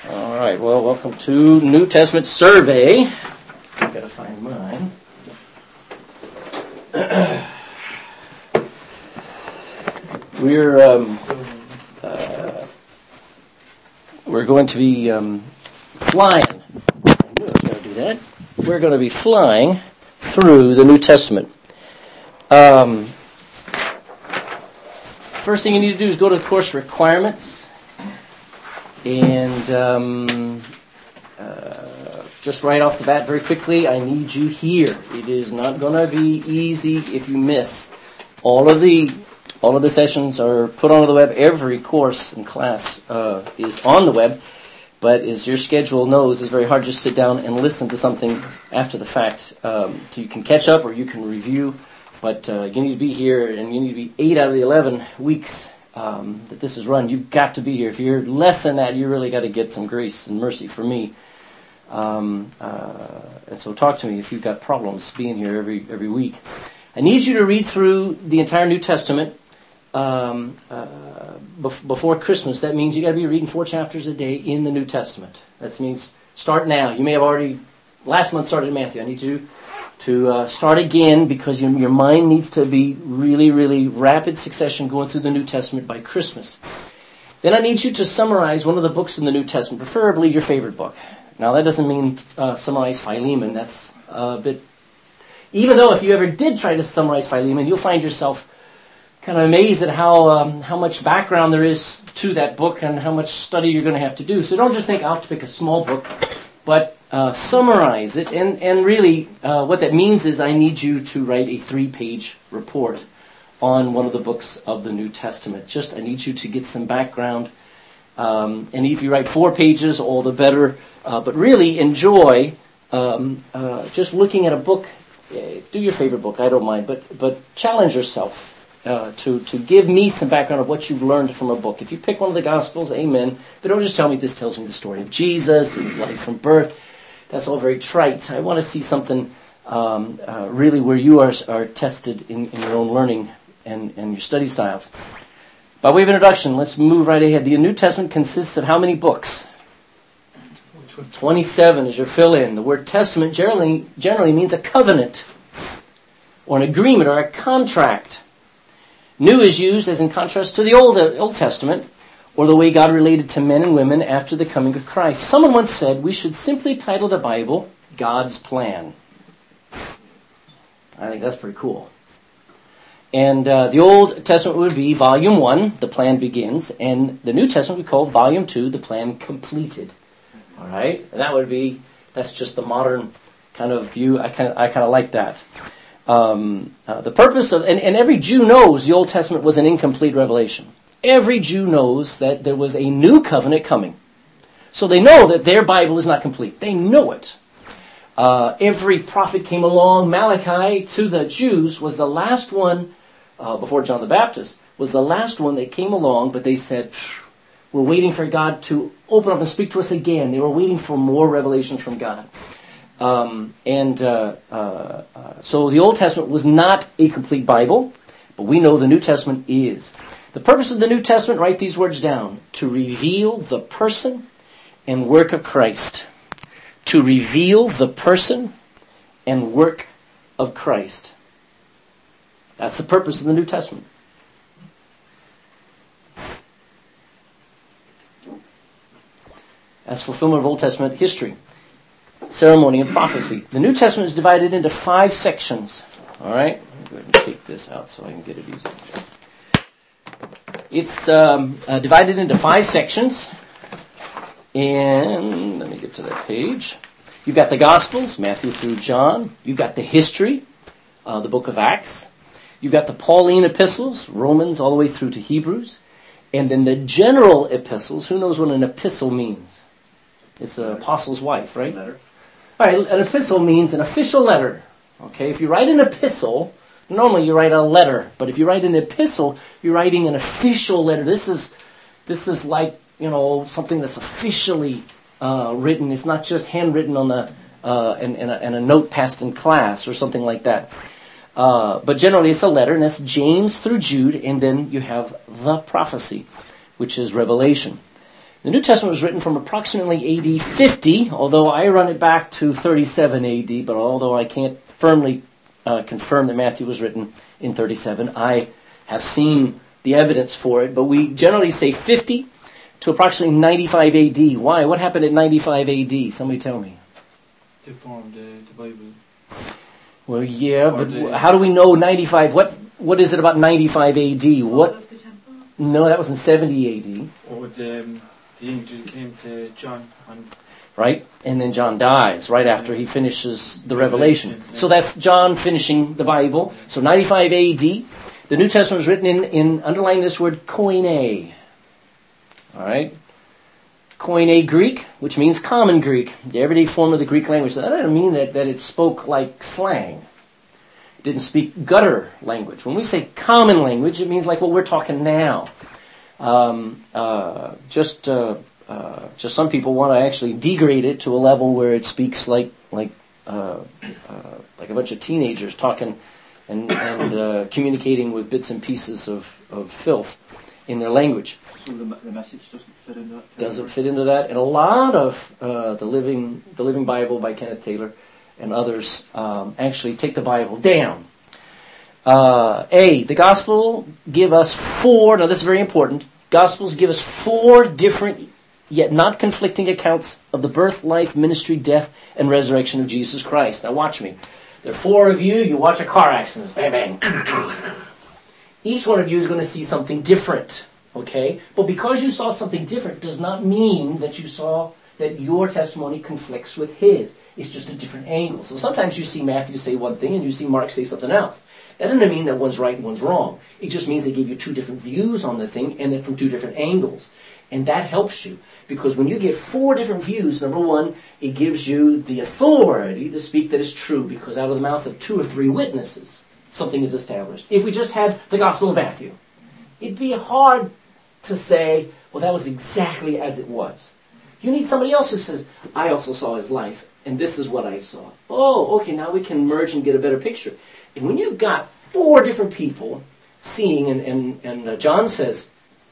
All right, well, welcome to New Testament Survey. I've got to find mine. We're going to be flying. I knew I was going to do that. We're going to be flying through the New Testament. First thing you need to do is go to the course requirements. And just right off the bat, very quickly, I need you here. It is not going to be easy if you miss. All of the sessions are put onto the web. Every course and class is on the web. But as your schedule knows, it's very hard to just sit down and listen to something after the fact. So you can catch up or you can review. But you need to be here, and you need to be 8 out of the 11 weeks that this is run. You've got to be here. If you're less than that, you really got to get some grace and mercy from me. And so talk to me if you've got problems being here every week. I need you to read through the entire New Testament before Christmas. That means you got to be reading 4 chapters a day in the New Testament. That means start now. You may have already last month started in Matthew. I need you to start again because your mind needs to be really, really rapid succession going through the New Testament by Christmas. Then I need you to summarize one of the books in the New Testament, preferably your favorite book. Now that doesn't mean summarize Philemon. That's a bit... Even though if you ever did try to summarize Philemon, you'll find yourself kind of amazed at how much background there is to that book and how much study you're going to have to do. So don't just think, I'll have to pick a small book, but summarize it. And really, what that means is I need you to write a 3-page report on one of the books of the New Testament. I need you to get some background. And if you write 4 pages, all the better. But really enjoy just looking at a book. Do your favorite book, I don't mind. But challenge yourself to give me some background of what you've learned from a book. If you pick one of the Gospels, amen. But don't just tell me this tells me the story of Jesus, his life from birth. That's all very trite. I want to see something really where you are tested in your own learning and your study styles. By way of introduction, let's move right ahead. The New Testament consists of how many books? 27 is your fill-in. The word testament generally means a covenant or an agreement or a contract. New is used as in contrast to the Old Testament, or the way God related to men and women after the coming of Christ. Someone once said we should simply title the Bible God's Plan. I think that's pretty cool. And the Old Testament would be Volume 1, the plan begins, and the New Testament we call Volume 2, the plan completed. All right? And that's just the modern kind of view. I kind of like that. The purpose of, and every Jew knows the Old Testament was an incomplete revelation. Every Jew knows that there was a new covenant coming. So they know that their Bible is not complete. They know it. Every prophet came along. Malachi, to the Jews, was the last one, before John the Baptist, was the last one that came along, but they said, we're waiting for God to open up and speak to us again. They were waiting for more revelations from God. So the Old Testament was not a complete Bible, but we know the New Testament is. The purpose of the New Testament, write these words down, to reveal the person and work of Christ. To reveal the person and work of Christ. That's the purpose of the New Testament. As fulfillment of Old Testament history, ceremony, and prophecy. The New Testament is divided into 5 sections. All right? Let me go ahead and take this out so I can get it easily. It's divided into 5 sections. And let me get to that page. You've got the Gospels, Matthew through John. You've got the history, the book of Acts. You've got the Pauline epistles, Romans all the way through to Hebrews. And then the general epistles. Who knows what an epistle means? It's an apostle's wife, right? Letter. All right, an epistle means an official letter. Okay, if you write an epistle, normally you write a letter. But if you write an epistle, you're writing an official letter. This is like, something that's officially written. It's not just handwritten on the and a note passed in class or something like that. But generally it's a letter, and that's James through Jude, and then you have the prophecy, which is Revelation. The New Testament was written from approximately AD 50, although I run it back to 37 AD, but although I can't firmly confirm that Matthew was written in 37, I have seen the evidence for it, but we generally say 50 to approximately 95 AD. Why? What happened at 95 AD? Somebody tell me. They formed the Bible. Well, yeah, but how do we know 95? What is it about 95 AD? What? Of the temple? No, that was in 70 AD. Or the angel came to John. Right? And then John dies right after he finishes the Revelation. Yeah. So that's John finishing the Bible. So 95 AD. The New Testament was written in underlying this word koine. All right? Koine Greek, which means common Greek, the everyday form of the Greek language. So that doesn't mean that it spoke like slang. It didn't speak gutter language. When we say common language, it means like what we're talking now. Just some people want to actually degrade it to a level where it speaks like a bunch of teenagers talking and communicating with bits and pieces of filth in their language. So the message doesn't fit into that? Doesn't fit into that. And a lot of the Living Bible by Kenneth Taylor and others actually take the Bible down. The Gospel give us now this is very important, Gospels give us 4 different yet not conflicting accounts of the birth, life, ministry, death, and resurrection of Jesus Christ. Now watch me. There are 4 of you, you watch a car accident, bang, bang. Each one of you is going to see something different. Okay? But because you saw something different does not mean that you saw that your testimony conflicts with his. It's just a different angle. So sometimes you see Matthew say one thing and you see Mark say something else. That doesn't mean that one's right and one's wrong. It just means they give you 2 different views on the thing and then from 2 different angles. And that helps you. Because when you get 4 different views, number one, it gives you the authority to speak that is true, because out of the mouth of 2 or 3 witnesses, something is established. If we just had the Gospel of Matthew, it'd be hard to say, well, that was exactly as it was. You need somebody else who says, I also saw his life, and this is what I saw. Oh, okay, now we can merge and get a better picture. And when you've got 4 different people seeing, and John says,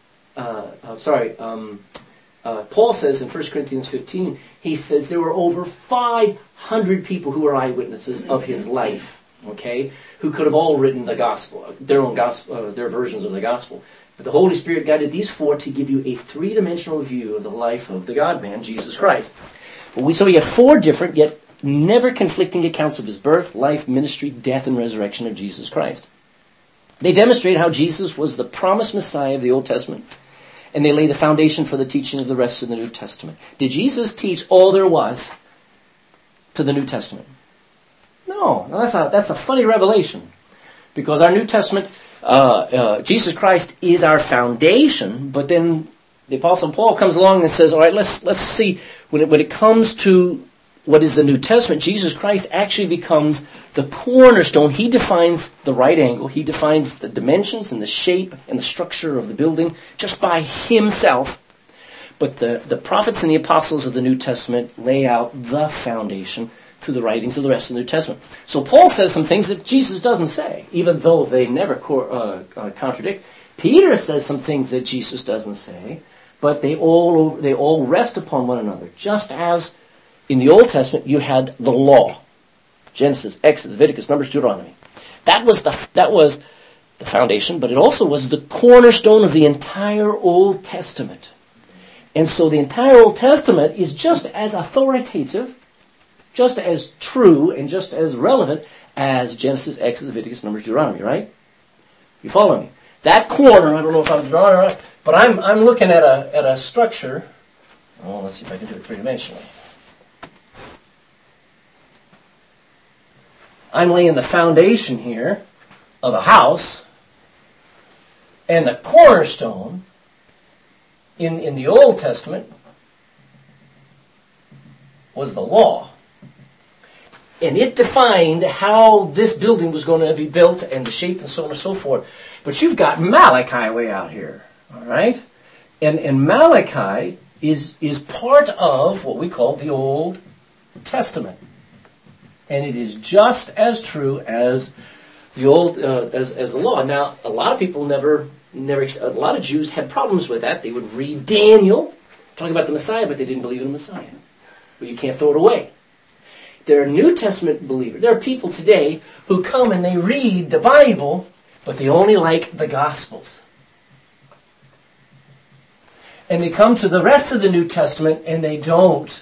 Paul says in 1 Corinthians 15, he says there were over 500 people who were eyewitnesses of his life, okay, who could have all written the gospel, their own gospel, their versions of the gospel. But the Holy Spirit guided these 4 to give you a 3-dimensional view of the life of the God-man, Jesus Christ. So we have 4 different, yet never conflicting accounts of his birth, life, ministry, death, and resurrection of Jesus Christ. They demonstrate how Jesus was the promised Messiah of the Old Testament, and they lay the foundation for the teaching of the rest of the New Testament. Did Jesus teach all there was to the New Testament? No. That's a funny revelation, because our New Testament, Jesus Christ is our foundation, but then the Apostle Paul comes along and says, all right, let's see, when it comes to what is the New Testament, Jesus Christ actually becomes the cornerstone. He defines the right angle. He defines the dimensions and the shape and the structure of the building just by himself. But the prophets and the apostles of the New Testament lay out the foundation through the writings of the rest of the New Testament. So Paul says some things that Jesus doesn't say, even though they never contradict. Peter says some things that Jesus doesn't say, but they all rest upon one another, just as in the Old Testament, you had the law. Genesis, Exodus, Leviticus, Numbers, Deuteronomy. That was the foundation, but it also was the cornerstone of the entire Old Testament. And so the entire Old Testament is just as authoritative, just as true, and just as relevant as Genesis, Exodus, Leviticus, Numbers, Deuteronomy, right? You follow me? That corner, I don't know if I'm drawing it right, but I'm looking at a structure. Oh, let's see if I can do it 3-dimensionally. I'm laying the foundation here of a house, and the cornerstone in the Old Testament was the law. And it defined how this building was going to be built and the shape and so on and so forth. But you've got Malachi way out here, all right? And Malachi is part of what we call the Old Testament. And it is just as true as the old as the law. Now, a lot of people a lot of Jews had problems with that. They would read Daniel Talking about the Messiah, but they didn't believe in the Messiah. But you can't throw it away. There are New Testament believers. There are people today who come and they read the Bible, but they only like the Gospels. And they come to the rest of the New Testament and they don't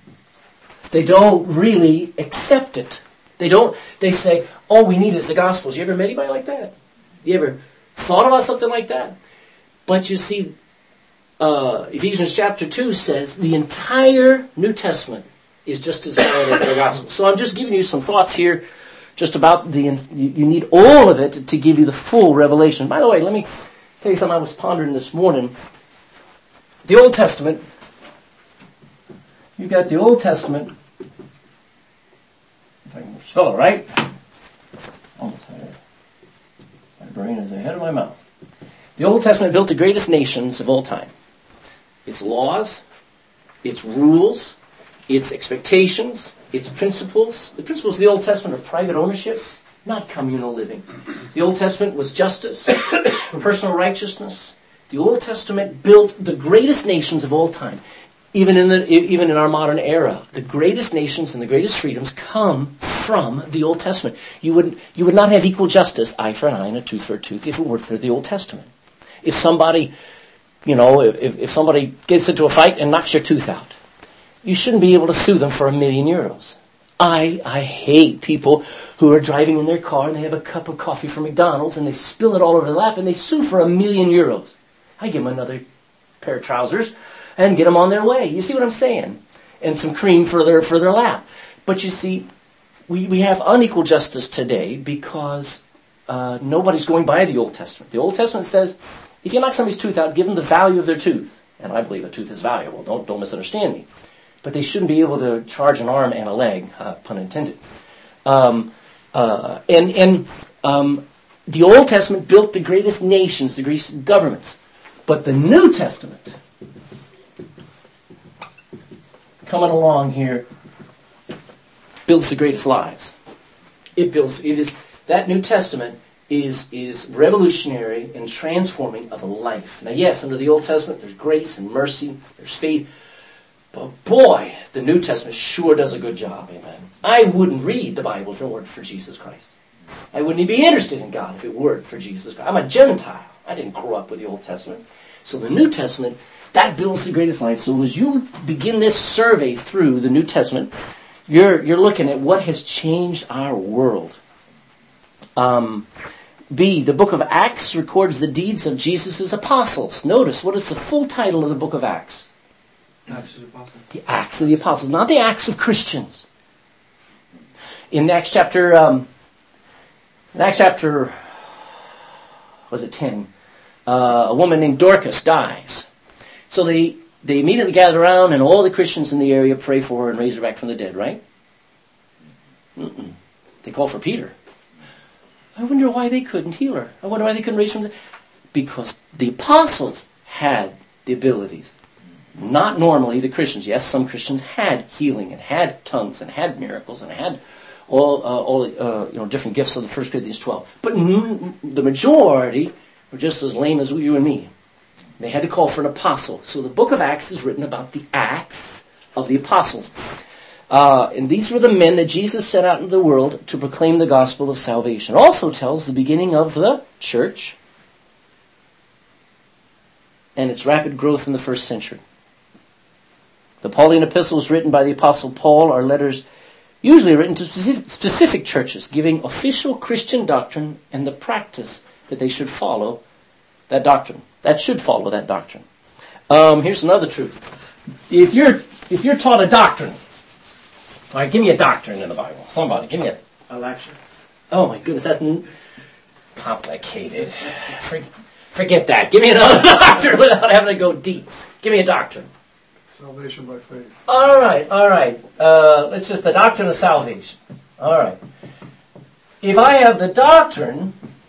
really accept it. They say, all we need is the Gospels. You ever met anybody like that? You ever thought about something like that? But you see, Ephesians chapter 2 says the entire New Testament is just as valid as the Gospel. So I'm just giving you some thoughts here just about you need all of it to give you the full revelation. By the way, let me tell you something I was pondering this morning. The Old Testament, you've got the Old Testament, if I can spell it right, almost had it. My brain is ahead of my mouth. The Old Testament built the greatest nations of all time. Its laws, its rules, its expectations, its principles. The principles of the Old Testament are private ownership, not communal living. The Old Testament was justice, personal righteousness. The Old Testament built the greatest nations of all time. Even in our modern era, the greatest nations and the greatest freedoms come from the Old Testament. You would not have equal justice, eye for an eye and a tooth for a tooth, if it were for the Old Testament. If somebody, if somebody gets into a fight and knocks your tooth out, you shouldn't be able to sue them for €1 million. I hate people who are driving in their car and they have a cup of coffee from McDonald's and they spill it all over their lap and they sue for €1 million. I give them another pair of trousers and get them on their way. You see what I'm saying? And some cream for their lap. But you see, we have unequal justice today because nobody's going by the Old Testament. The Old Testament says, if you knock somebody's tooth out, give them the value of their tooth. And I believe a tooth is valuable. Don't misunderstand me. But they shouldn't be able to charge an arm and a leg, pun intended. The Old Testament built the greatest nations, the greatest governments. But the New Testament, coming along here, builds the greatest lives. That New Testament is revolutionary and transforming of a life. Now, yes, under the Old Testament, there's grace and mercy, there's faith. But boy, the New Testament sure does a good job, amen. I wouldn't read the Bible if it weren't for Jesus Christ. I wouldn't even be interested in God if it weren't for Jesus Christ. I'm a Gentile. I didn't grow up with the Old Testament. So the New Testament, that builds the greatest life. So as you begin this survey through the New Testament, you're looking at what has changed our world. The book of Acts records the deeds of Jesus' apostles. Notice, what is the full title of the book of Acts? Acts of the Apostles. The Acts of the Apostles, not the Acts of Christians. In Acts chapter, was it 10? A woman named Dorcas dies. So they immediately gather around and all the Christians in the area pray for her and raise her back from the dead, right? Mm-mm. They call for Peter. I wonder why they couldn't heal her. I wonder why they couldn't raise her from the dead. Because the apostles had the abilities. Not normally the Christians. Yes, some Christians had healing and had tongues and had miracles and had all different gifts of the 1 Corinthians 12. But the majority were just as lame as you and me. They had to call for an apostle. So the book of Acts is written about the acts of the apostles. And these were the men that Jesus sent out into the world to proclaim the gospel of salvation. It also tells the beginning of the church and its rapid growth in the first century. The Pauline epistles written by the Apostle Paul are letters usually written to specific churches, giving official Christian doctrine and the practice that they should follow that doctrine. That should follow that doctrine. Here's another truth. If you're taught a doctrine, all right, give me a doctrine in the Bible. Somebody, give me a... Election. Oh my goodness, that's complicated. Forget that. Give me another doctrine without having to go deep. Give me a doctrine. Salvation by faith. All right. It's just the doctrine of salvation. All right. If I have the doctrine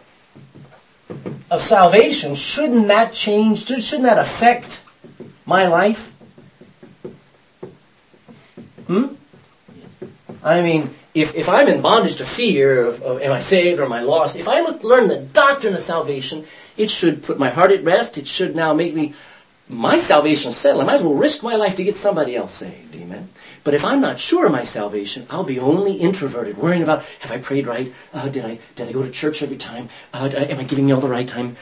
of salvation, shouldn't that change? Shouldn't that affect my life? I mean, if I'm in bondage to fear of am I saved or am I lost, if I learn the doctrine of salvation, it should put my heart at rest. It should now make me my salvation is settled. I might as well risk my life to get somebody else saved. Amen. But if I'm not sure of my salvation, I'll be only introverted, worrying about, have I prayed right? Did I go to church every time? Am I giving all the right time?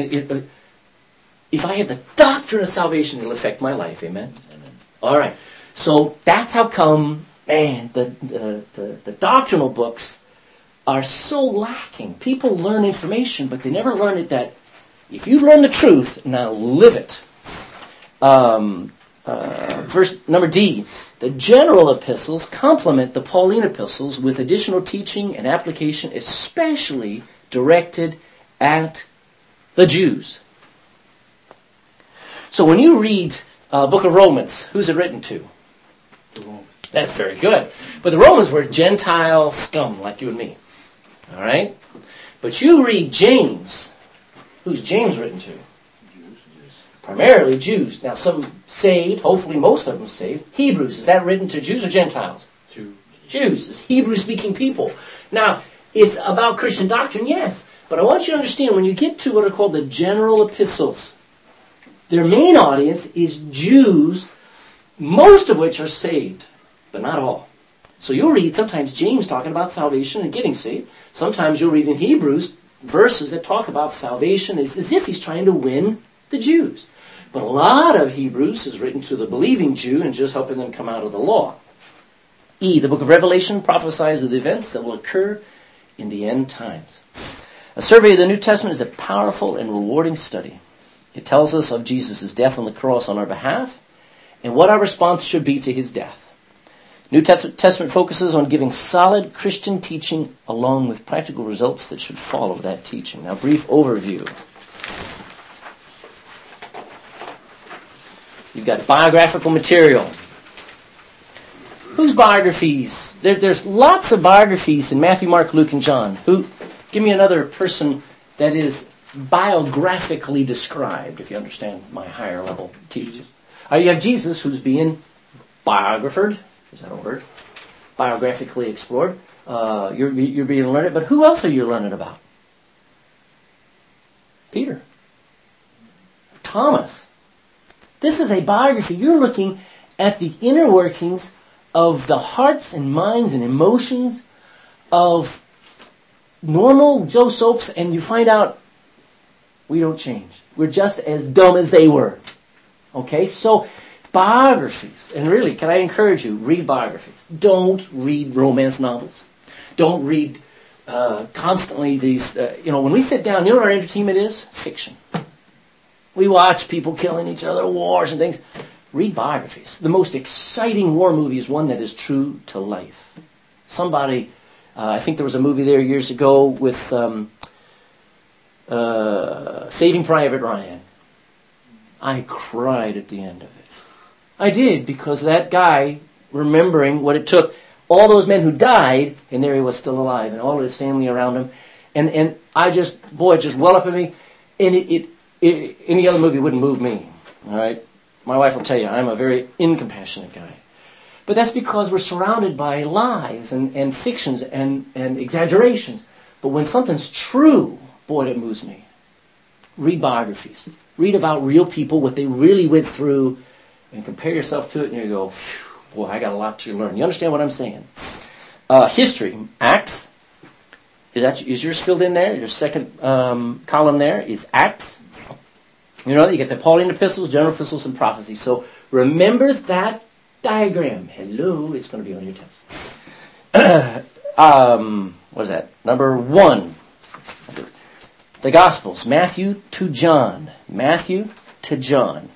If I have the doctrine of salvation, it'll affect my life. Amen? Amen. All right. So that's how come, man, the doctrinal books are so lacking. People learn information, but they never learn it that if you learn the truth, now live it. Verse number D. The general epistles complement the Pauline epistles with additional teaching and application, especially directed at the Jews. So when you read book of Romans, who's it written to? The Romans. That's very good. But the Romans were Gentile scum like you and me. All right? But you read James. Who's James written to? Primarily Jews. Now some saved, hopefully most of them saved. Hebrews, is that written to Jews or Gentiles? Jews. It's Hebrew-speaking people. Now, it's about Christian doctrine, yes. But I want you to understand, when you get to what are called the general epistles, their main audience is Jews, most of which are saved, but not all. So you'll read sometimes James talking about salvation and getting saved. Sometimes you'll read in Hebrews verses that talk about salvation. It's as if he's trying to win the Jews. But a lot of Hebrews is written to the believing Jew and just helping them come out of the law. E, the book of Revelation prophesies of the events that will occur in the end times. A survey of the New Testament is a powerful and rewarding study. It tells us of Jesus' death on the cross on our behalf and what our response should be to his death. New Testament focuses on giving solid Christian teaching along with practical results that should follow that teaching. Now, brief overview. You've got biographical material. Whose biographies? There's lots of biographies in Matthew, Mark, Luke, and John. Give me another person that is biographically described, if you understand my higher level teaching. You have Jesus, who's being biographed. Is that a word? Biographically explored. You're being learned. But who else are you learning about? Peter. Thomas. This is a biography. You're looking at the inner workings of the hearts and minds and emotions of normal Joe Soaps, and you find out we don't change. We're just as dumb as they were. Okay? So, biographies. And really, can I encourage you, read biographies. Don't read romance novels. Don't read constantly these, when we sit down, you know what our entertainment is? Fiction. We watch people killing each other, wars and things. Read biographies. The most exciting war movie is one that is true to life. Somebody, I think there was a movie there years ago with Saving Private Ryan. I cried at the end of it. I did, because that guy, remembering what it took, all those men who died, and there he was still alive, and all of his family around him, and it just well up in me, and any other movie wouldn't move me. All right? My wife will tell you, I'm a very incompassionate guy. But that's because we're surrounded by lies and fictions and exaggerations. But when something's true, boy, it moves me. Read biographies. Read about real people, what they really went through, and compare yourself to it, and you go, boy, I got a lot to learn. You understand what I'm saying? History. Acts. Is yours filled in there? Your second column there is Acts. You get the Pauline epistles, general epistles, and prophecy. So remember that diagram. Hello, it's going to be on your test. What is that? Number 1. The Gospels. Matthew to John. Matthew to John.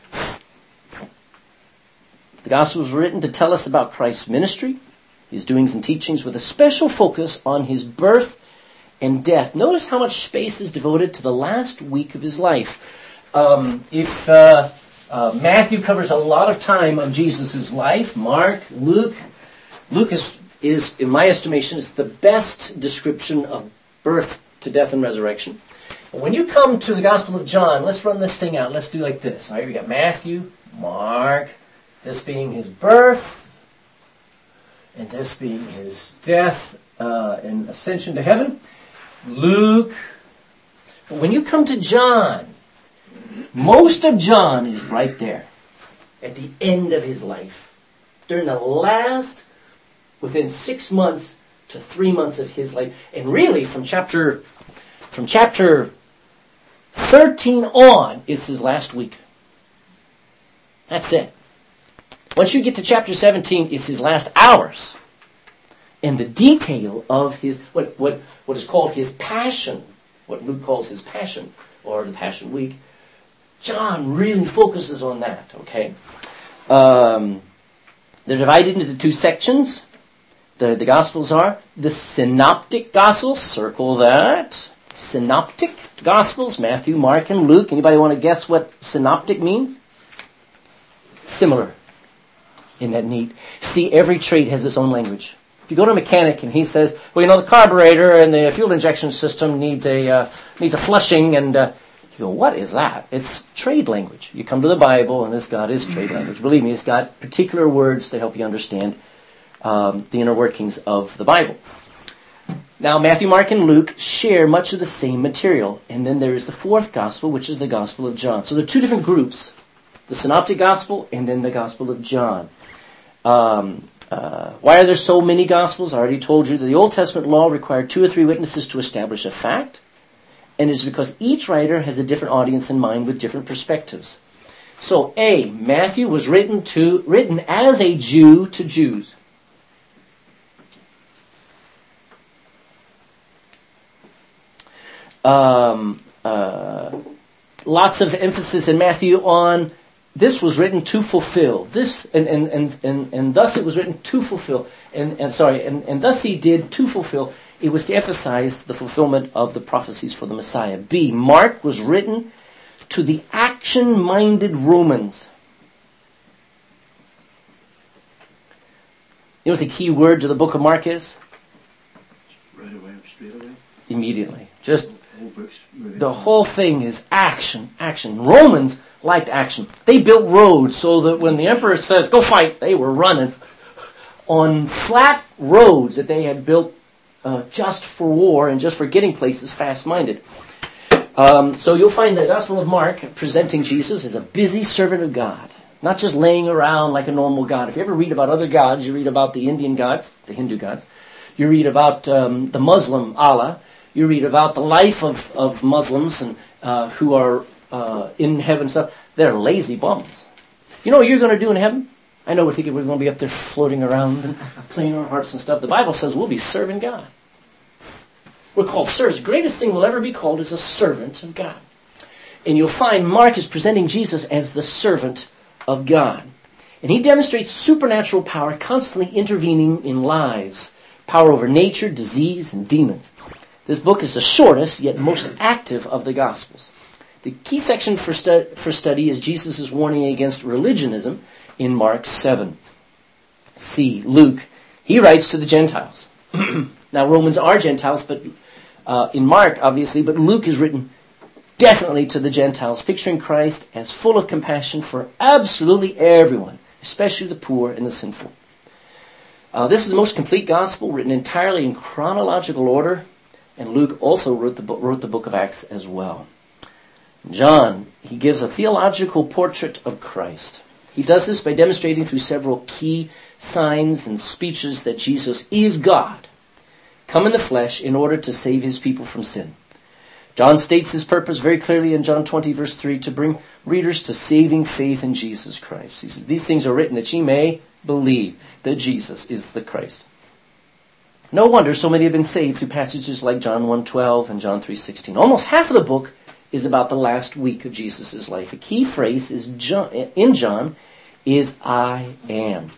The Gospels were written to tell us about Christ's ministry, his doings and teachings, with a special focus on his birth and death. Notice how much space is devoted to the last week of his life. If Matthew covers a lot of time of Jesus' life, Mark, Luke is, in my estimation, is the best description of birth to death and resurrection. But when you come to the Gospel of John, let's run this thing out. Let's do like this. All right, we got Matthew, Mark, this being his birth, and this being his death and ascension to heaven. Luke. But when you come to John, Most of John is right there, at the end of his life. During the last, within 6 months to 3 months of his life. And really, from chapter 13 on is his last week. That's it. Once you get to chapter 17, it's his last hours. And the detail of his, what is called his passion, what Luke calls his passion, or the Passion Week, John really focuses on that, okay? They're divided into 2 sections. The Gospels are the Synoptic Gospels, circle that. Synoptic Gospels, Matthew, Mark, and Luke. Anybody want to guess what synoptic means? Similar. Isn't that neat? See, every trade has its own language. If you go to a mechanic and he says, well, the carburetor and the fuel injection system needs a flushing, and you go, what is that? It's trade language. You come to the Bible, and this God is trade language. Believe me, it's got particular words to help you understand the inner workings of the Bible. Now, Matthew, Mark, and Luke share much of the same material. And then there is the 4th Gospel, which is the Gospel of John. So there are 2 different groups. The Synoptic Gospel and then the Gospel of John. Why are there so many Gospels? I already told you that the Old Testament law required 2 or 3 witnesses to establish a fact. And it's because each writer has a different audience in mind with different perspectives. So, Matthew was written as a Jew to Jews. Lots of emphasis in Matthew on this was written to fulfill this, and thus it was written to fulfill, and thus he did to fulfill. It was to emphasize the fulfillment of the prophecies for the Messiah. B, Mark was written to the action-minded Romans. You know what the key word to the book of Mark is? Right away, straight away. Immediately. Just the whole thing is action, action. Romans liked action. They built roads so that when the emperor says, go fight, they were running on flat roads that they had built just for war and just for getting places fast-minded. So you'll find the Gospel of Mark presenting Jesus as a busy servant of God, not just laying around like a normal God. If you ever read about other gods, you read about the Indian gods, the Hindu gods. You read about the Muslim Allah. You read about the life of Muslims and who are in heaven and stuff. They're lazy bums. You know what you're going to do in heaven? I know we're thinking we're going to be up there floating around and playing our harps and stuff. The Bible says we'll be serving God. We're called servants. The greatest thing we'll ever be called is a servant of God. And you'll find Mark is presenting Jesus as the servant of God. And he demonstrates supernatural power, constantly intervening in lives. Power over nature, disease, and demons. This book is the shortest, yet most active of the Gospels. The key section for study is Jesus' warning against religionism in Mark 7. C. Luke. He writes to the Gentiles. Now, Romans are Gentiles, but in Mark, obviously, but Luke is written definitely to the Gentiles, picturing Christ as full of compassion for absolutely everyone, especially the poor and the sinful. This is the most complete gospel, written entirely in chronological order, and Luke also wrote the book of Acts as well. John, he gives a theological portrait of Christ. He does this by demonstrating through several key signs and speeches that Jesus is God, come in the flesh in order to save his people from sin. John states his purpose very clearly in John 20, verse 3, to bring readers to saving faith in Jesus Christ. He says, these things are written that ye may believe that Jesus is the Christ. No wonder so many have been saved through passages like John 1:12 and John 3:16. Almost half of the book is about the last week of Jesus' life. A key phrase is in John is I am.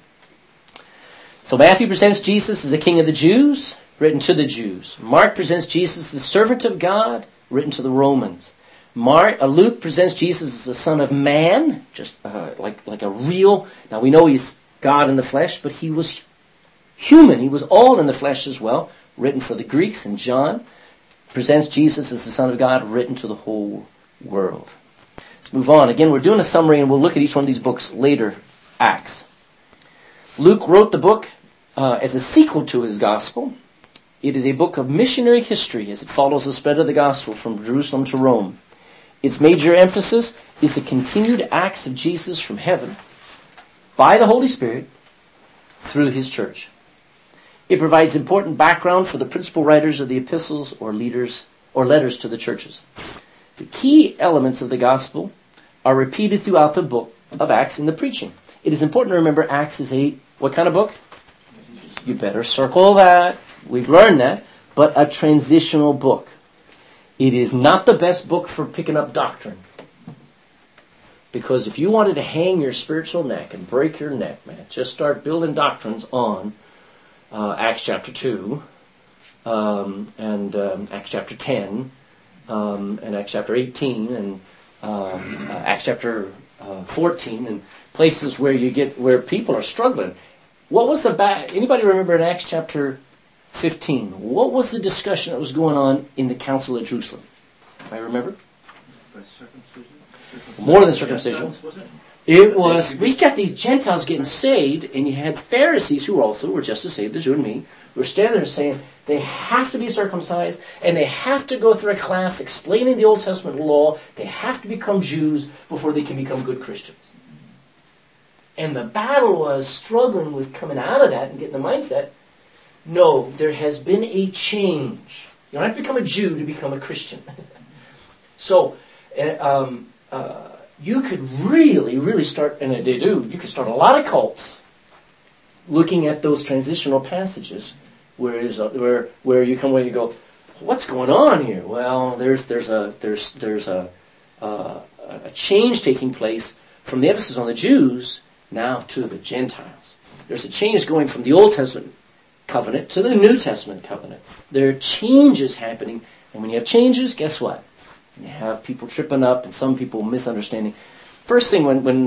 So Matthew presents Jesus as the King of the Jews, written to the Jews. Mark presents Jesus as servant of God, written to the Romans. Luke presents Jesus as the Son of Man, just like a real. Now we know he's God in the flesh, but he was human. He was all in the flesh as well, written for the Greeks. And John presents Jesus as the Son of God, written to the whole world. Let's move on. Again, we're doing a summary, and we'll look at each one of these books later. Acts. Luke wrote the book as a sequel to his gospel. It is a book of missionary history as it follows the spread of the gospel from Jerusalem to Rome. its major emphasis is the continued acts of Jesus from heaven by the Holy Spirit through his church. It provides important background for the principal writers of the epistles or letters to the churches. The key elements of the gospel are repeated throughout the book of Acts in the preaching. It is important to remember Acts is what kind of book? You better circle that. We've learned that. But a transitional book. It is not the best book for picking up doctrine. Because if you wanted to hang your spiritual neck and break your neck, man, just start building doctrines on Acts chapter 2 and Acts chapter 10 and Acts chapter 18 and Acts chapter 14 and places where people are struggling. What was anybody remember in Acts chapter 15? What was the discussion that was going on in the Council at Jerusalem? I remember. More than circumcision. It was, we got these Gentiles getting saved, and you had Pharisees who also were just as saved as you and me, who were standing there saying they have to be circumcised, and they have to go through a class explaining the Old Testament law. They have to become Jews before they can become good Christians. And the battle was struggling with coming out of that and getting the mindset, no, there has been a change. You don't have to become a Jew to become a Christian. So, you could really start, and they do, you could start a lot of cults looking at those transitional passages where you come away and you go, what's going on here? Well, there's a change taking place from the emphasis on the Jews now to the Gentiles. There's a change going from the Old Testament covenant to the New Testament covenant. There are changes happening, and when you have changes, guess what? You have people tripping up and some people misunderstanding. First thing when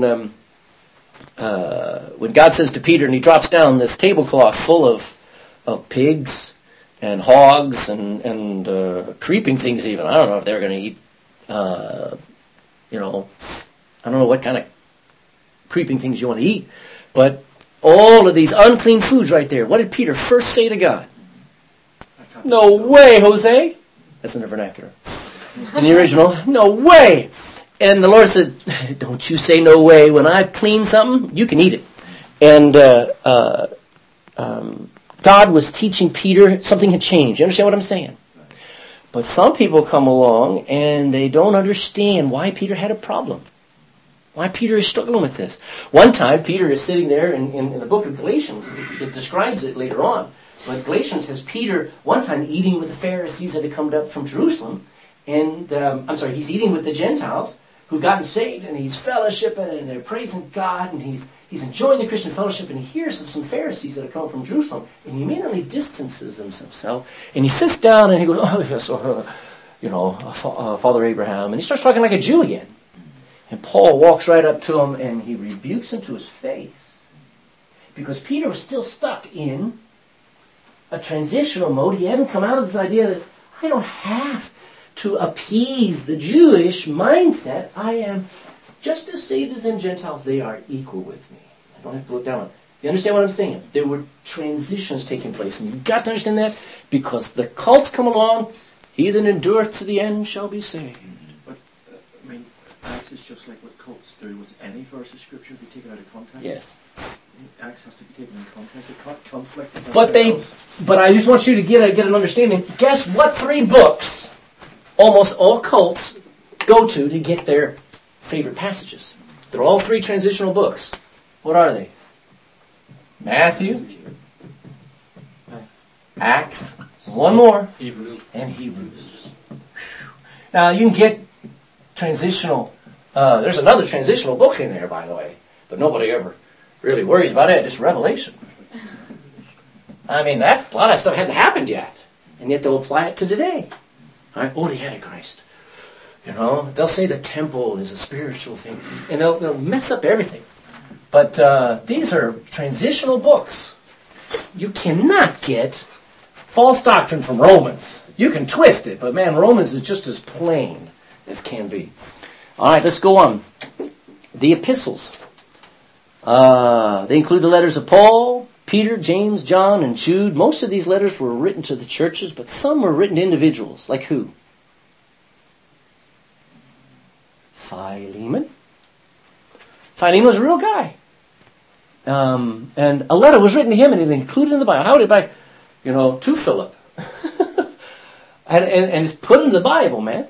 God says to Peter, and he drops down this tablecloth full of pigs and hogs and creeping things even. I don't know if they're going to eat, I don't know what kind of creeping things you want to eat. But all of these unclean foods right there. What did Peter first say to God? No way, Jose. That's in the vernacular. In the original, no way. And the Lord said, don't you say no way. When I've cleaned something, you can eat it. And God was teaching Peter something had changed. You understand what I'm saying? But some people come along and they don't understand why Peter had a problem. Why Peter is struggling with this. One time, Peter is sitting there in the book of Galatians. It describes it later on. But Galatians has Peter one time eating with the Pharisees that had come up from Jerusalem. And, he's eating with the Gentiles who've gotten saved, and he's fellowshipping, and they're praising God, and he's enjoying the Christian fellowship, and he hears of some Pharisees that have come from Jerusalem, and he immediately distances himself, and he sits down, and he goes, Father Abraham, and he starts talking like a Jew again. And Paul walks right up to him, and he rebukes him to his face, because Peter was still stuck in a transitional mode. He hadn't come out of this idea that I don't have to appease the Jewish mindset. I am just as saved as them Gentiles. They are equal with me. I don't have to look down on them. You understand what I'm saying? There were transitions taking place. And you've got to understand that because the cults come along. He that endureth to the end shall be saved. But, Acts is just like what cults do with any verse of Scripture. They take it out of context. Yes. Acts has to be taken in context. It can't conflict with But I just want you to get an understanding. Guess what 3 books almost all cults go to get their favorite passages? They're all 3 transitional books. What are they? Matthew, Acts, one more, and Hebrews. Now you can get transitional. There's another transitional book in there, by the way, but nobody ever really worries about it. It's Revelation. I mean, a lot of that stuff hadn't happened yet, and yet they'll apply it to today. Right? Oh, the Antichrist. They'll say the temple is a spiritual thing. And they'll mess up everything. But these are transitional books. You cannot get false doctrine from Romans. You can twist it, but man, Romans is just as plain as can be. All right, let's go on. The epistles. They include the letters of Paul, Peter, James, John, and Jude. Most of these letters were written to the churches, but some were written to individuals. Like who? Philemon. Philemon was a real guy. And a letter was written to him and it included in the Bible. How did I, to Philip. and it's put into the Bible, man.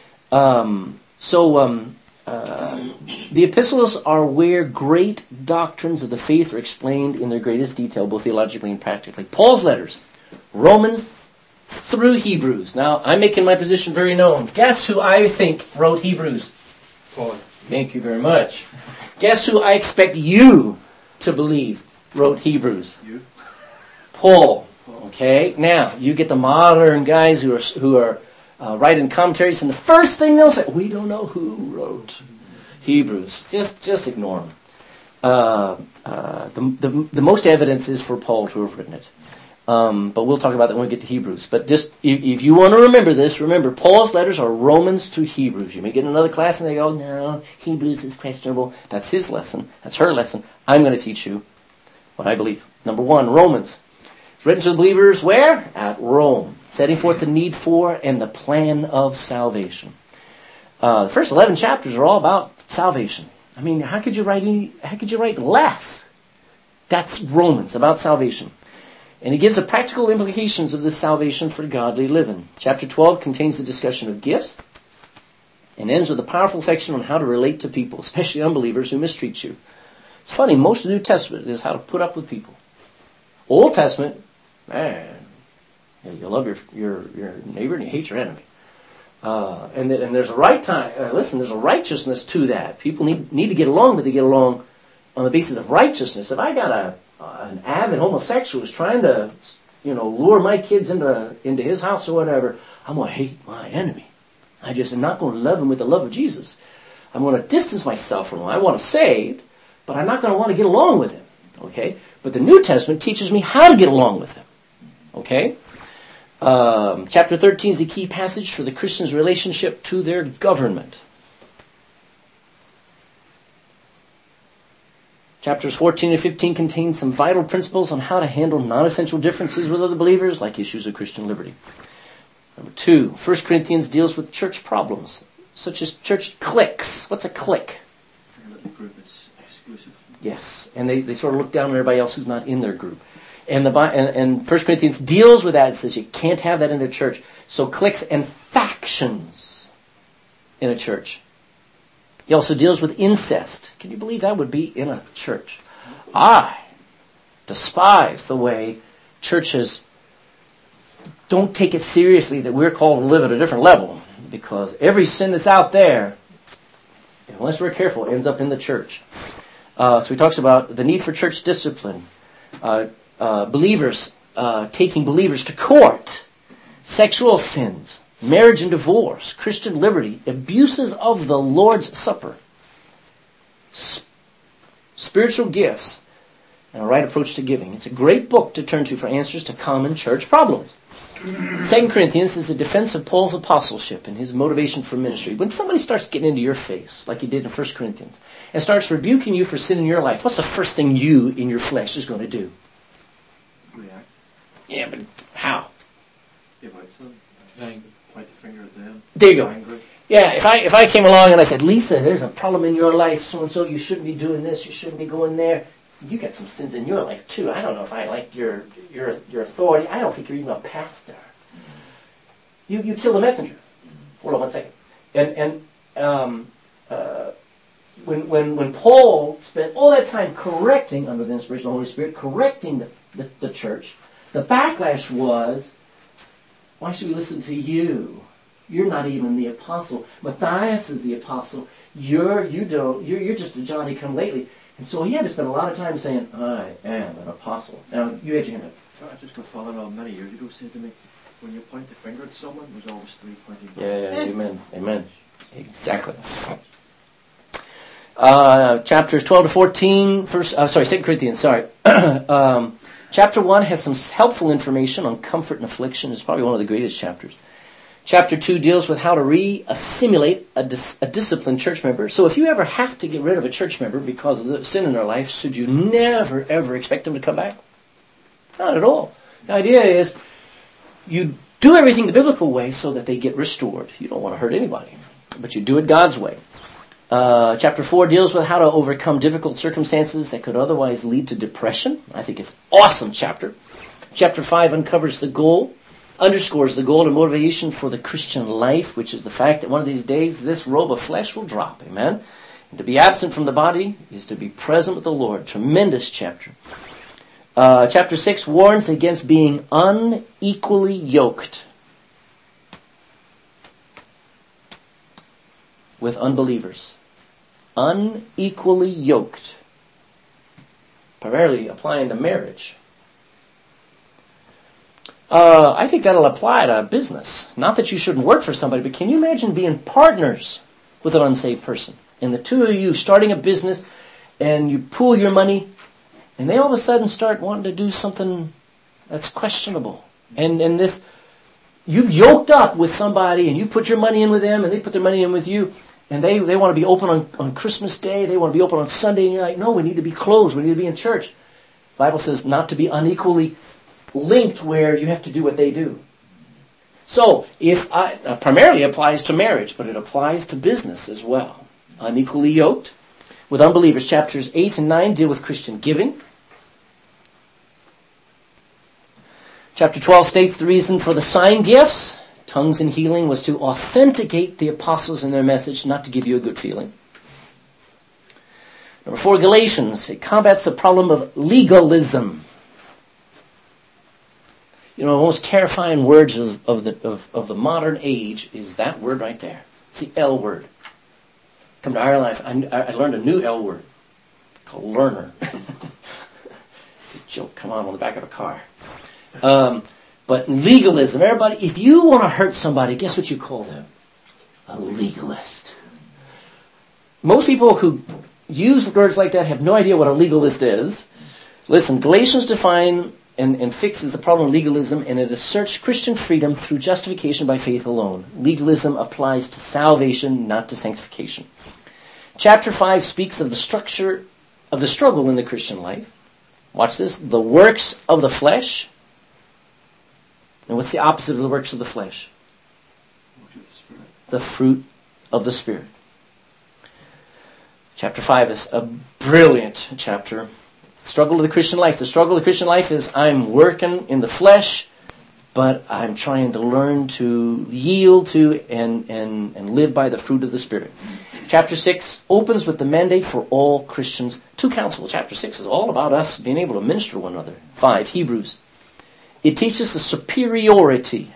The epistles are where great doctrines of the faith are explained in their greatest detail, both theologically and practically. Paul's letters, Romans through Hebrews. Now, I'm making my position very known. Guess who I think wrote Hebrews? Paul. Thank you very much. Guess who I expect you to believe wrote Hebrews? You? Paul. Okay? Now, you get the modern guys who are writing commentaries, and the first thing they'll say, we don't know who wrote Hebrews. Just ignore them. The most evidence is for Paul to have written it. But we'll talk about that when we get to Hebrews. But just, if you want to remember this, remember, Paul's letters are Romans to Hebrews. You may get in another class and they go, no, Hebrews is questionable. That's his lesson. That's her lesson. I'm going to teach you what I believe. Number one, Romans. It's written to the believers where? At Rome. Setting forth the need for and the plan of salvation. The first 11 chapters are all about salvation. I mean, how could you write less? That's Romans, about salvation. And he gives the practical implications of this salvation for godly living. Chapter 12 contains the discussion of gifts and ends with a powerful section on how to relate to people, especially unbelievers who mistreat you. It's funny, most of the New Testament is how to put up with people. Old Testament, man, you love your neighbor and you hate your enemy. And there's a right time. There's a righteousness to that. People need to get along, but they get along on the basis of righteousness. If I got an avid homosexual who's trying to, lure my kids into his house or whatever, I'm going to hate my enemy. I just am not going to love him with the love of Jesus. I'm going to distance myself from him. I want him saved, but I'm not going to want to get along with him. Okay? But the New Testament teaches me how to get along with him. Okay? Chapter 13 is the key passage for the Christian's relationship to their government. Chapters 14 and 15 contain some vital principles on how to handle non-essential differences with other believers, like issues of Christian liberty. Number 2, 1 Corinthians deals with church problems, such as church cliques. What's a clique? A little group that's exclusive. Yes, and they sort of look down on everybody else who's not in their group. And 1 Corinthians deals with that. It says you can't have that in a church. So cliques and factions in a church. He also deals with incest. Can you believe that would be in a church? I despise the way churches don't take it seriously that we're called to live at a different level. Because every sin that's out there, unless we're careful, ends up in the church. So he talks about the need for church discipline. Believers taking believers to court, sexual sins, marriage and divorce, Christian liberty, abuses of the Lord's Supper, spiritual gifts, and a right approach to giving. It's a great book to turn to for answers to common church problems. 2 Corinthians is a defense of Paul's apostleship and his motivation for ministry. When somebody starts getting into your face, like he did in 1 Corinthians, and starts rebuking you for sin in your life, what's the first thing you, in your flesh, is going to do? React. Yeah, but how? Give out to them. Point the finger at them. There you go. Angry. Yeah, if I came along and I said, Lisa, there's a problem in your life, so-and-so, you shouldn't be doing this, you shouldn't be going there. You got some sins in your life, too. I don't know if I like your authority. I don't think you're even a pastor. You kill the messenger. Hold on one second. When Paul spent all that time correcting, under the inspiration of the Holy Spirit, correcting the church, the backlash was, why should we listen to you? You're not even the apostle. Matthias is the apostle. You're just a Johnny-come-lately. And so he had to spend a lot of time saying, I am an apostle. Now, you had your hand up. I just got followed on many years ago, said to me, when you point the finger at someone, there's always 3 pointing back. Yeah, amen. Exactly. Chapters 12 to 14, 2 Corinthians, Chapter 1 has some helpful information on comfort and affliction. It's probably one of the greatest chapters. Chapter 2 deals with how to re-assimilate a disciplined church member. So if you ever have to get rid of a church member because of the sin in their life, should you never, ever expect them to come back? Not at all. The idea is you do everything the biblical way so that they get restored. You don't want to hurt anybody, but you do it God's way. Chapter 4 deals with how to overcome difficult circumstances that could otherwise lead to depression. I think it's an awesome chapter. Chapter 5 underscores the goal and motivation for the Christian life, which is the fact that one of these days this robe of flesh will drop. Amen? And to be absent from the body is to be present with the Lord. Tremendous chapter. Chapter 6 warns against being unequally yoked with unbelievers. Unequally yoked. Primarily applying to marriage. I think that'll apply to business. Not that you shouldn't work for somebody, but can you imagine being partners with an unsaved person? And the two of you starting a business, and you pool your money, and they all of a sudden start wanting to do something that's questionable. And this, you've yoked up with somebody, and you put your money in with them, and they put their money in with you, and they want to be open on Christmas Day, they want to be open on Sunday, and you're like, no, we need to be closed, we need to be in church. The Bible says not to be unequally linked where you have to do what they do. So, primarily applies to marriage, but it applies to business as well. Unequally yoked with unbelievers. Chapters 8 and 9 deal with Christian giving. Chapter 12 states the reason for the sign gifts. Tongues and healing was to authenticate the apostles in their message, not to give you a good feeling. Number 4, Galatians. It combats the problem of legalism. You know, the most terrifying words of the modern age is that word right there. It's the L word. Come to Ireland, I learned a new L word called learner. It's a joke, come on the back of a car. But legalism, everybody, if you want to hurt somebody, guess what you call them? A legalist. Most people who use words like that have no idea what a legalist is. Listen, Galatians define and fixes the problem of legalism, and it asserts Christian freedom through justification by faith alone. Legalism applies to salvation, not to sanctification. Chapter 5 speaks of the structure of the struggle in the Christian life. Watch this. The works of the flesh. And what's the opposite of the works of the flesh? The fruit of the Spirit. Chapter 5 is a brilliant chapter. Struggle of the Christian life. The struggle of the Christian life is I'm working in the flesh, but I'm trying to learn to yield to and live by the fruit of the Spirit. Chapter 6 opens with the mandate for all Christians to counsel. Chapter 6 is all about us being able to minister to one another. 5, Hebrews. It teaches the superiority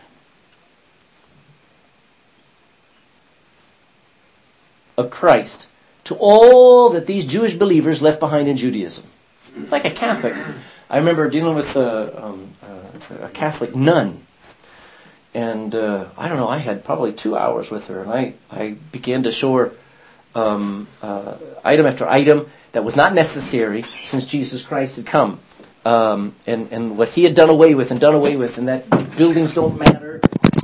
of Christ to all that these Jewish believers left behind in Judaism. It's like a Catholic. I remember dealing with a Catholic nun. And I don't know, I had probably 2 hours with her. And I began to show her item after item that was not necessary since Jesus Christ had come. And what he had done away with, and that buildings don't matter.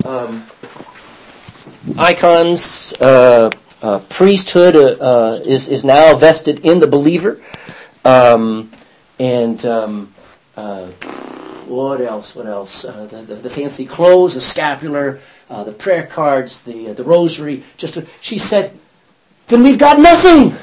Icons, priesthood is now vested in the believer. What else? The fancy clothes, the scapular, the prayer cards, the rosary. She said, then we've got nothing.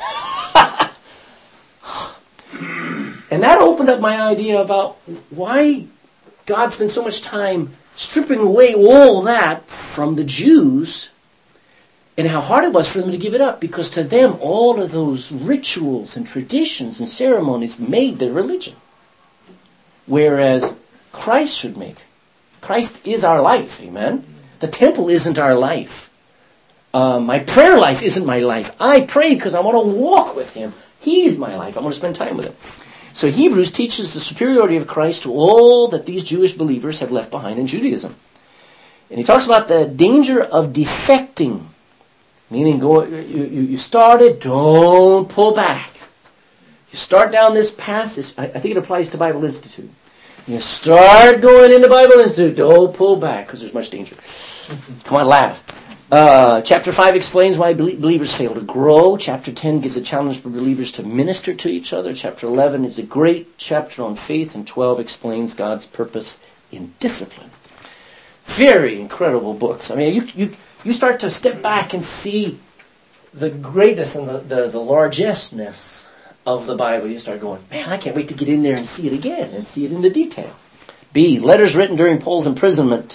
And that opened up my idea about why God spent so much time stripping away all that from the Jews, and how hard it was for them to give it up, because to them all of those rituals and traditions and ceremonies made their religion. Whereas Christ should make. Christ is our life, amen? The temple isn't our life. My prayer life isn't my life. I pray because I want to walk with Him. He's my life. I want to spend time with Him. So Hebrews teaches the superiority of Christ to all that these Jewish believers had left behind in Judaism. And he talks about the danger of defecting. Meaning, you started, don't pull back. You start down this path. I think it applies to Bible Institute. You start going into Bible Institute, don't pull back, because there's much danger. Come on, laugh. Chapter 5 explains why believers fail to grow. Chapter 10 gives a challenge for believers to minister to each other. Chapter 11 is a great chapter on faith, and 12 explains God's purpose in discipline. Very incredible books. I mean, you start to step back and see the greatness and the largesse-ness of the Bible, you start going, man, I can't wait to get in there and see it again and see it in the detail. B, letters written during Paul's imprisonment.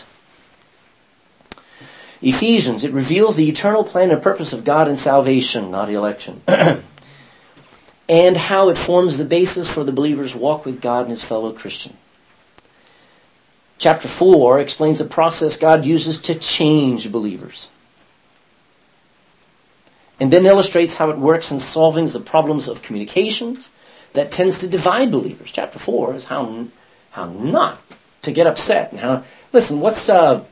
Ephesians, it reveals the eternal plan and purpose of God in salvation, not election. And how it forms the basis for the believer's walk with God and his fellow Christian. Chapter 4 explains the process God uses to change believers. And then illustrates how it works in solving the problems of communications that tends to divide believers. Chapter 4 is how not to get upset. And how, listen, what's Ephesians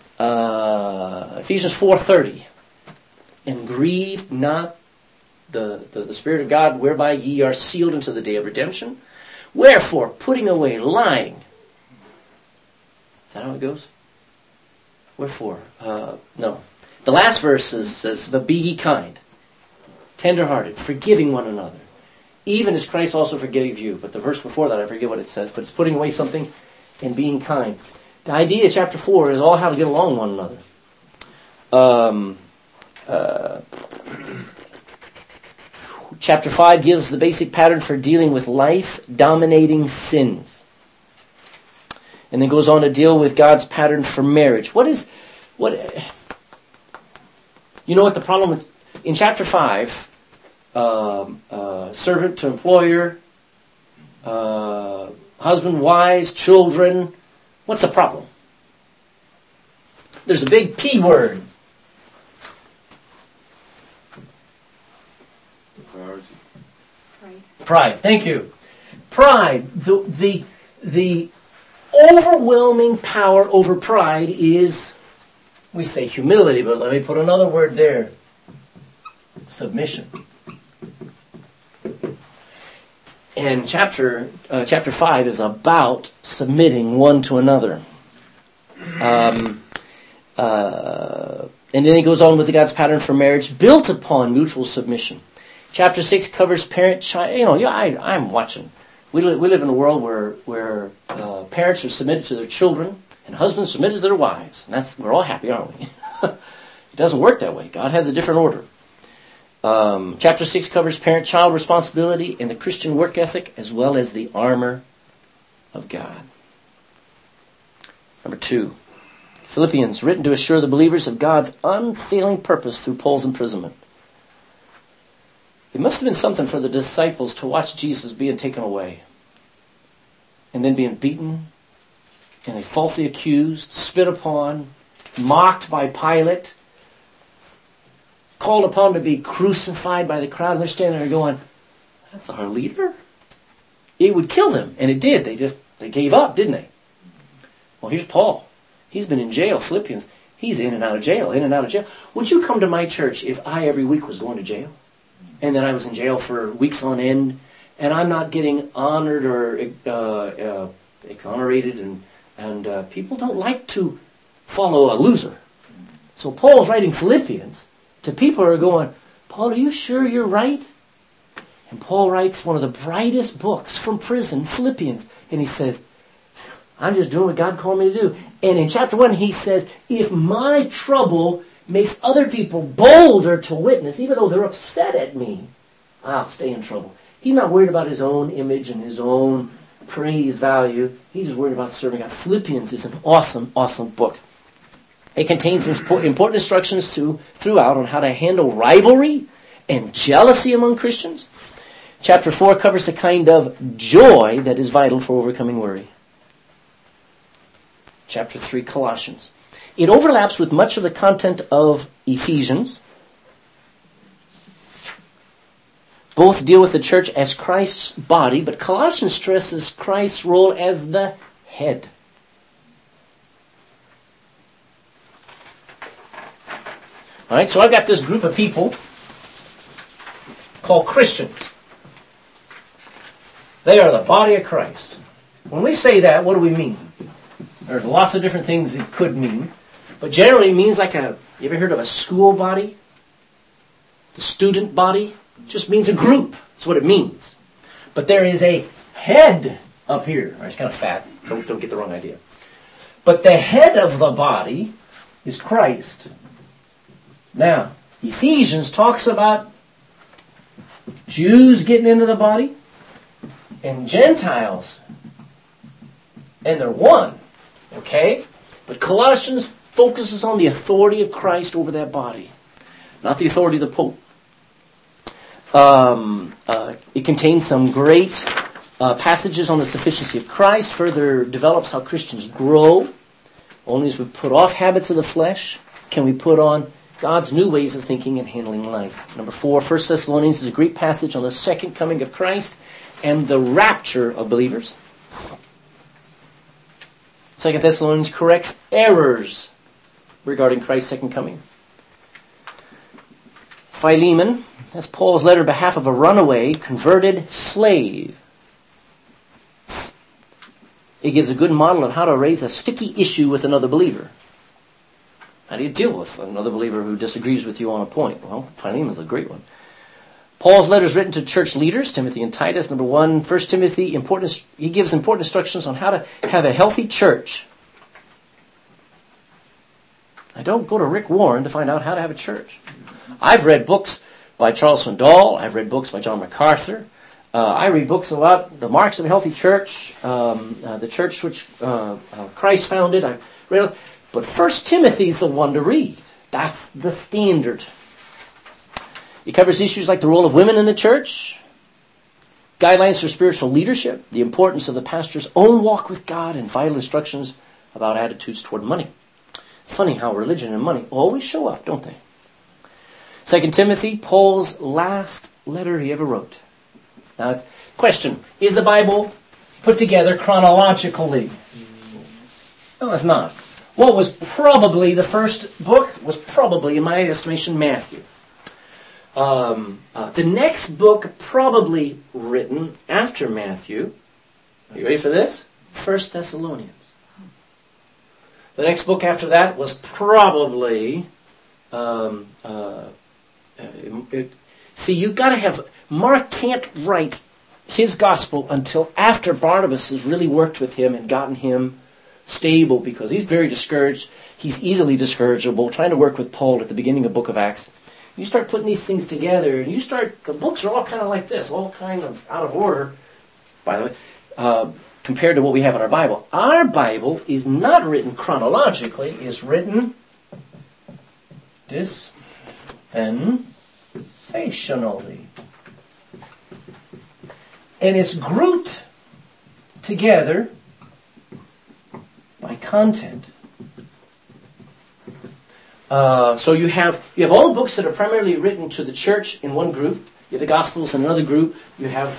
4:30? And grieve not the Spirit of God, whereby ye are sealed unto the day of redemption. Wherefore, putting away lying. Is that how it goes? Wherefore? No. The last verse says, but be ye kind, tender-hearted, forgiving one another, even as Christ also forgave you. But the verse before that, I forget what it says, but it's putting away something and being kind. The idea of chapter 4 is all how to get along with one another. Chapter 5 gives the basic pattern for dealing with life-dominating sins. And then goes on to deal with God's pattern for marriage. You know what the problem with, in chapter 5, servant to employer, husband, wives, children, what's the problem? There's a big P word. Pride. Thank you. Pride. The overwhelming power over pride is, we say humility, but let me put another word there. Submission. And chapter 5 is about submitting one to another. And then it goes on with God's pattern for marriage built upon mutual submission. Chapter 6 covers parent-child. I'm watching. We live in a world where parents are submitted to their children and husbands submitted to their wives. And we're all happy, aren't we? It doesn't work that way. God has a different order. Chapter 6 covers parent-child responsibility and the Christian work ethic, as well as the armor of God. Number 2, Philippians, written to assure the believers of God's unfailing purpose through Paul's imprisonment. It must have been something for the disciples to watch Jesus being taken away and then being beaten and falsely accused, spit upon, mocked by Pilate, called upon to be crucified by the crowd, and they're standing there going, that's our leader? It would kill them, and it did. They gave up, didn't they? Well, here's Paul. He's been in jail, Philippians. He's in and out of jail, in and out of jail. Would you come to my church if I every week was going to jail? And then I was in jail for weeks on end, and I'm not getting honored or exonerated, and people don't like to follow a loser. So Paul's writing Philippians to people who are going, Paul, are you sure you're right? And Paul writes one of the brightest books from prison, Philippians, and he says, I'm just doing what God called me to do. And in chapter 1 he says, if my trouble makes other people bolder to witness, even though they're upset at me, I'll stay in trouble. He's not worried about his own image and his own praise value. He's just worried about serving God. Philippians is an awesome, awesome book. It contains important instructions throughout on how to handle rivalry and jealousy among Christians. Chapter 4 covers the kind of joy that is vital for overcoming worry. Chapter 3, Colossians. It overlaps with much of the content of Ephesians. Both deal with the church as Christ's body, but Colossians stresses Christ's role as the head. All right, so I've got this group of people called Christians. They are the body of Christ. When we say that, what do we mean? There's lots of different things it could mean. But generally it means you ever heard of a school body? The student body? It just means a group. That's what it means. But there is a head up here. It's kind of fat. Don't get the wrong idea. But the head of the body is Christ. Now, Ephesians talks about Jews getting into the body and Gentiles. And they're one. Okay? But Colossians focuses on the authority of Christ over that body, not the authority of the Pope. It contains some great passages on the sufficiency of Christ, further develops how Christians grow. Only as we put off habits of the flesh can we put on God's new ways of thinking and handling life. Number 4, 1 Thessalonians is a great passage on the second coming of Christ and the rapture of believers. 2 Thessalonians corrects errors regarding Christ's second coming. Philemon, that's Paul's letter on behalf of a runaway, converted slave. It gives a good model of how to raise a sticky issue with another believer. How do you deal with another believer who disagrees with you on a point? Well, Philemon's a great one. Paul's letters written to church leaders, Timothy and Titus. Number 1, 1 Timothy, he gives important instructions on how to have a healthy church. I don't go to Rick Warren to find out how to have a church. I've read books by Charles Swindoll. I've read books by John MacArthur. I read books about the marks of a healthy church, the church which Christ founded. But 1 Timothy's the one to read. That's the standard. It covers issues like the role of women in the church, guidelines for spiritual leadership, the importance of the pastor's own walk with God, and vital instructions about attitudes toward money. It's funny how religion and money always show up, don't they? 2 Timothy, Paul's last letter he ever wrote. Now, question, is the Bible put together chronologically? No, it's not. What was probably the first book was probably, in my estimation, Matthew. The next book probably written after Matthew, are you ready for this? 1 Thessalonians. The next book after that was probably, you've got to have, Mark can't write his gospel until after Barnabas has really worked with him and gotten him stable, because he's very discouraged. He's easily discourageable, trying to work with Paul at the beginning of the book of Acts. You start putting these things together, and the books are all kind of like this, all kind of out of order, by the way, compared to what we have in our Bible. Our Bible is not written chronologically, it's written dispensationally. And it's grouped together by content. So you have all the books that are primarily written to the church in one group. You have the Gospels in another group. You have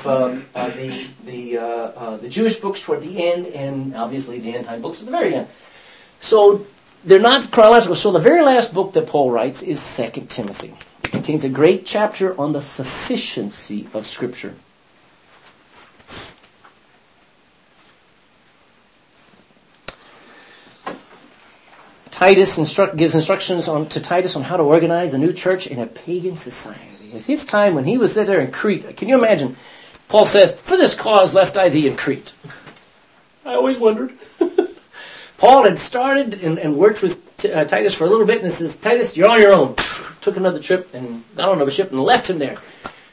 the Jewish books toward the end, and obviously the end-time books at the very end. So they're not chronological. So the very last book that Paul writes is 2 Timothy. It contains a great chapter on the sufficiency of Scripture. Titus gives instructions to Titus on how to organize a new church in a pagan society. At his time, when he was there in Crete, can you imagine? Paul says, "For this cause left I thee in Crete." I always wondered. Paul had started and worked with Titus for a little bit, and says, "Titus, you're on your own." Took another trip and got on a ship and left him there.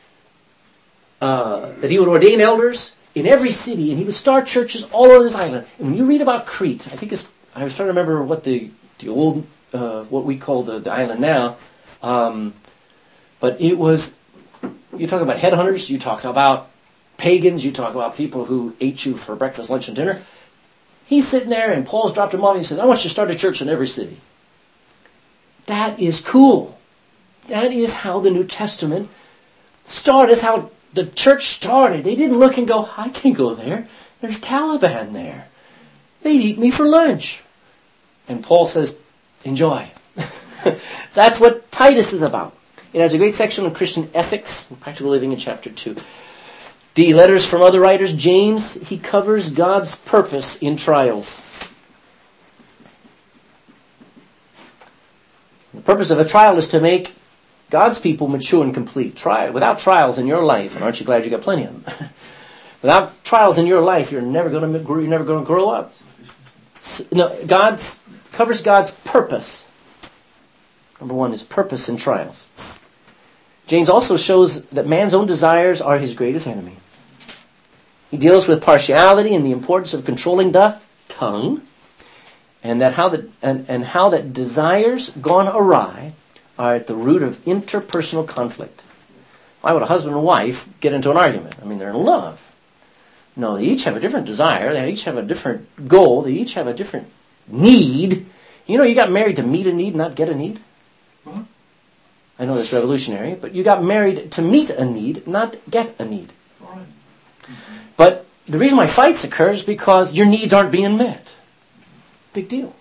That he would ordain elders in every city, and he would start churches all over this island. And when you read about Crete, I was trying to remember what the old, what we call the island now, but it was, you talk about headhunters, you talk about pagans, you talk about people who ate you for breakfast, lunch, and dinner. He's sitting there, and Paul's dropped him off, and he says, "I want you to start a church in every city." That is cool. That is how the New Testament started, how the church started. They didn't look and go, "I can go there. There's Taliban there. They'd eat me for lunch." And Paul says, "Enjoy." So that's what Titus is about. It has a great section on Christian ethics and practical living in chapter 2. The letters from other writers, James, he covers God's purpose in trials. The purpose of a trial is to make God's people mature and complete. Without trials in your life, and aren't you glad you got plenty of them? Without trials in your life, you're never going to grow up. No, covers God's purpose. Number 1 is purpose in trials. James also shows that man's own desires are his greatest enemy. He deals with partiality and the importance of controlling the tongue, and how that desires gone awry are at the root of interpersonal conflict. Why would a husband and wife get into an argument? I mean, they're in love. No, they each have a different desire. They each have a different goal. They each have a different need. You know, you got married to meet a need, not get a need. Huh? I know that's revolutionary, but you got married to meet a need, not get a need. All right. But the reason why fights occur is because your needs aren't being met. Big deal.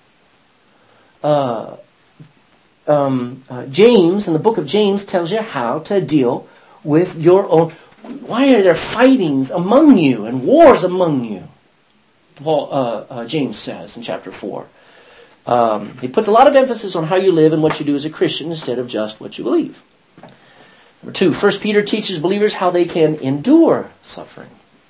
James, in the book of James, tells you how to deal with your own. Why are there fightings among you and wars among you? James says in chapter 4. He puts a lot of emphasis on how you live and what you do as a Christian instead of just what you believe. Number 2, 1 Peter teaches believers how they can endure suffering.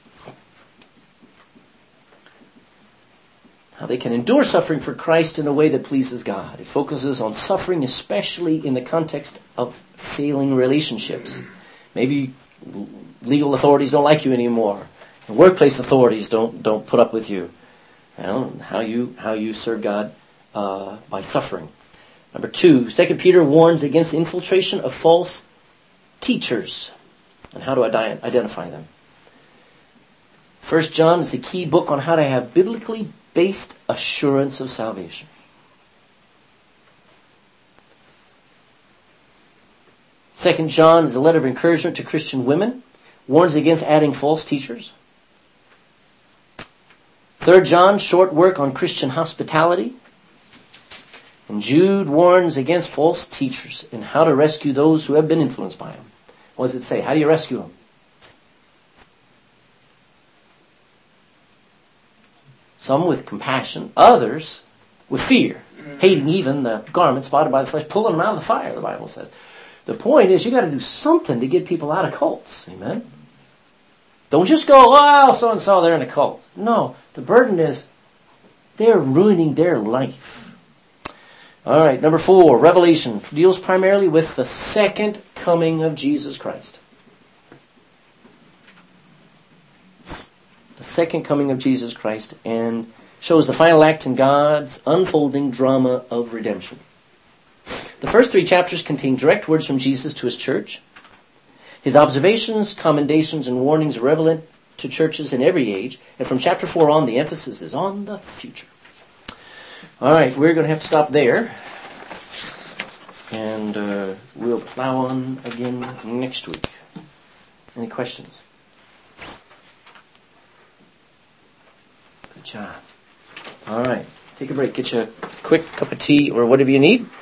How they can endure suffering for Christ in a way that pleases God. It focuses on suffering, especially in the context of failing relationships. Maybe legal authorities don't like you anymore. And workplace authorities don't put up with you. Well, how you serve God by suffering. Number 2, 2 Peter warns against the infiltration of false teachers and how to identify them. 1 John is the key book on how to have biblically based assurance of salvation. Second John is a letter of encouragement to Christian women, warns against adding false teachers. 3 John, short work on Christian hospitality. And Jude warns against false teachers and how to rescue those who have been influenced by them. What does it say? How do you rescue them? Some with compassion, others with fear, hating even the garment spotted by the flesh, pulling them out of the fire, the Bible says. The point is, you got to do something to get people out of cults. Amen? Don't just go, oh, so-and-so, they're in a cult. No, the burden is they're ruining their life. All right, number 4, Revelation deals primarily with the second coming of Jesus Christ. The second coming of Jesus Christ, and shows the final act in God's unfolding drama of redemption. The first 3 chapters contain direct words from Jesus to his church. His observations, commendations, and warnings are relevant to churches in every age, and from chapter 4 on, the emphasis is on the future. All right, we're going to have to stop there, and we'll plow on again next week. Any questions? Good job. All right, take a break. Get you a quick cup of tea or whatever you need.